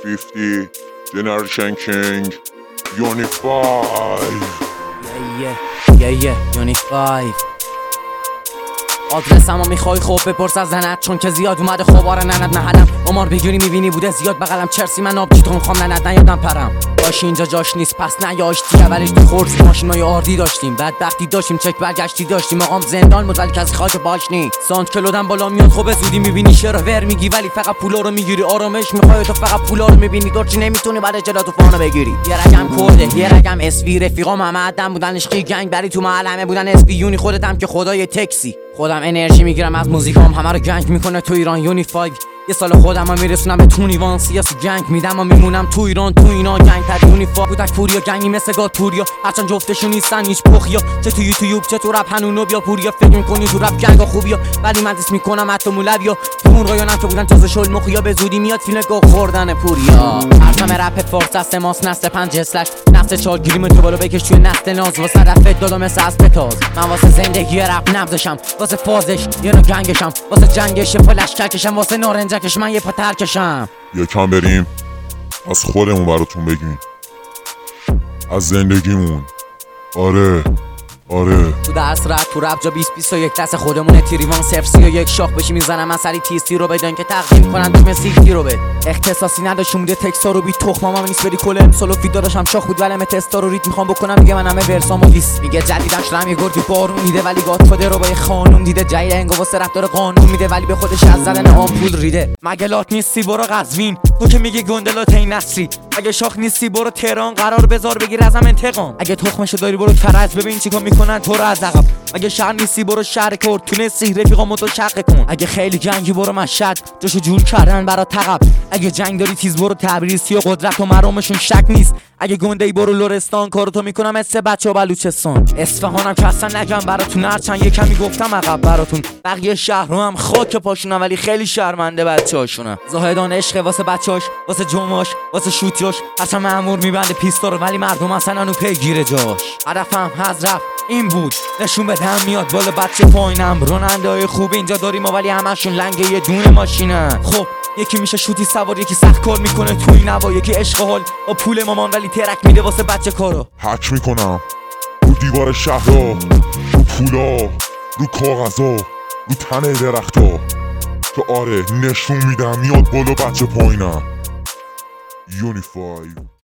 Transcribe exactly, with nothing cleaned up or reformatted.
fifty Generation King Unify یه یه یه یونیفای آدرسمو میخوای خوب بپرس از زنت، چون که زیاد اومده خوباره نند محلم امار بگیری میبینی بوده زیاد بغلم چرسی من آب چیتون خوام نند نیادم پرم باش اینجا جاش نیست پس نیاش دیگه اولش تو خورزی ماشین ما یه آردی داشتیم بعد وقتی داشتیم چک برگشتی داشتیم مقام زندان بود ولی کسی خاک باش نی ساند کلودم بالا میاد خوب زودی میبینی شرا ور میگی ولی فقط پولا رو میگیری آرامش میخوای تو فقط پولا رو میبینی دورچی نمیتونی بعد جلاتو فانو بگیری یه رقم کرده یه رقم اسوی رفیقام همه عدم بودن عشقی گنگ بری تو محل همه بودن اسپی یونی خودتم که خدای تکسی خودم انرژی میگیرم از موزیکام همه رو گنگ میکنه تو ایران یونیفای یه سال خودم هم میرسونم به تونیوان سیاسی گنگ میدم و میمونم تو ایران تو اینا گنگ تر یونیفای بودک پوریا گنگی مثل گاد پوریا هرچند جفتشون نیستن هیچ پخیا چه تو یوتیوب چه تو رپ هنونو بیا پوریا فکر میکنی تو رپ گنگا خوبیا ولی من دیس میکنم حتی مولویا تو اون رایانم که بودن تازه شل مخیا به زودی میاد فیلم گو خوردن پوریا هرچند رپ فورس است ماس نسل پنج اسلش نسل چهار گیریم تو بالا بکش توی نسل ناز واسه رفت دادم مثل از پتاز من واسه زندگی رپ نبزشم واسه فازش یه نوع گنگشم واسه جنگش فلش ککشم واسه نارنجکش من یه پا ترکشم یکم بریم از خودمون براتون بگیم از زندگیمون آره آره تو درس رد تو رب جا بیست بیست و یک دست خودمونه تیریوان صفر سی و یک شاخ بشی میزنم من سری تیستی رو بدن که تقدیم کنن دوم سیکتی رو بد اختصاصی نداشت موده تکسا رو بیت تخمام هم نیست بری کل امسال و فید داداشم شاخ بود ولم تستا رو ریت میخوام بکنم میگه من همه ورسامو لیست میگه جدیدش رمی گردی بارون میده ولی گادفادر رو با یه خانوم دیده جای انگو واسه رفتار قانون میده ولی به خودش از زدن آمپول ریده مگلات نیستی برو قزوین تو که میگی گندلات این نصری اگه شاخ نیستی برو تهران قرار بذار بگیر ازم انتقام اگه تخمشو داری برو کرج ببین چیکار میکنن تو رو از عقب اگه شهر نیستی برو شهر کرد تونستی رفیقامو تو شق کن اگه خیلی جنگی برو مشهد جاشو جور کردن برا تقب اگه جنگ داری تیز برو تبریز یا قدرت و مرامشون شک نیست اگه گنده ای برو لرستان کارو میکنم مثل بچه و بلوچستان اصفهانم که اصلا نگم براتون هرچند یه کمی گفتم عقب براتون بقیه شهر رو هم خاک پاشونم ولی خیلی شرمنده بچه هاشونم زاهدان عشق واسه بچه‌هاش واسه جمعاش واسه شوتیاش اصلا مأمور میبنده پیستا رو ولی مردم اصلا اونو پیگیر جاش هدفم از رفت این بود نشون بدم میاد بالا بچه پایینم راننده های خوب اینجا داریم ما ولی همشون لنگه یه دونه ماشینن خب یکی میشه شوتی سوار یکی سخت کار میکنه تو این هوا یکی عشق حال با پول مامان ولی ترک میده واسه بچه کارو حک میکنم رو دیوار شهرها رو پولا رو کاغذا رو تن درختا که آره نشون میدم میاد بالا بچه پایینم یونیفای